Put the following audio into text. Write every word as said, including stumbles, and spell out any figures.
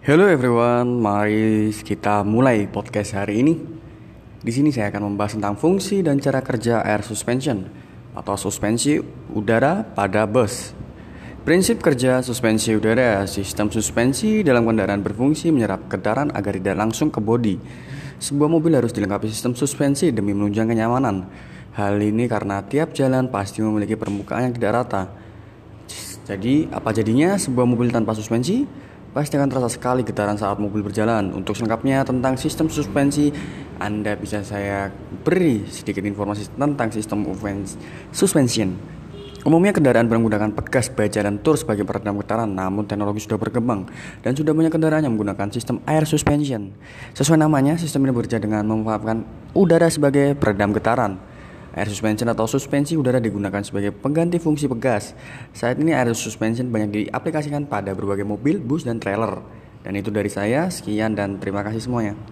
Hello everyone, mari kita mulai podcast hari ini. Di sini saya akan membahas tentang fungsi dan cara kerja air suspension atau suspensi udara pada bus. Prinsip kerja suspensi udara: sistem suspensi dalam kendaraan berfungsi menyerap kendaraan agar tidak langsung ke bodi. Sebuah mobil harus dilengkapi sistem suspensi demi menunjang kenyamanan. Hal ini karena tiap jalan pasti memiliki permukaan yang tidak rata. Jadi, apa jadinya sebuah mobil tanpa suspensi? Pasti akan terasa sekali getaran saat mobil berjalan. Untuk selengkapnya tentang sistem suspensi, Anda bisa saya beri sedikit informasi tentang sistem suspension. Umumnya kendaraan menggunakan pegas baja dan tur sebagai peredam getaran, namun teknologi sudah berkembang dan sudah banyak kendaraan yang menggunakan sistem air suspension. Sesuai namanya, sistem ini bekerja dengan memanfaatkan udara sebagai peredam getaran. Air suspension atau suspensi udara digunakan sebagai pengganti fungsi pegas. Saat ini air suspension banyak diaplikasikan pada berbagai mobil, bus, dan trailer. Dan itu dari saya, sekian dan terima kasih semuanya.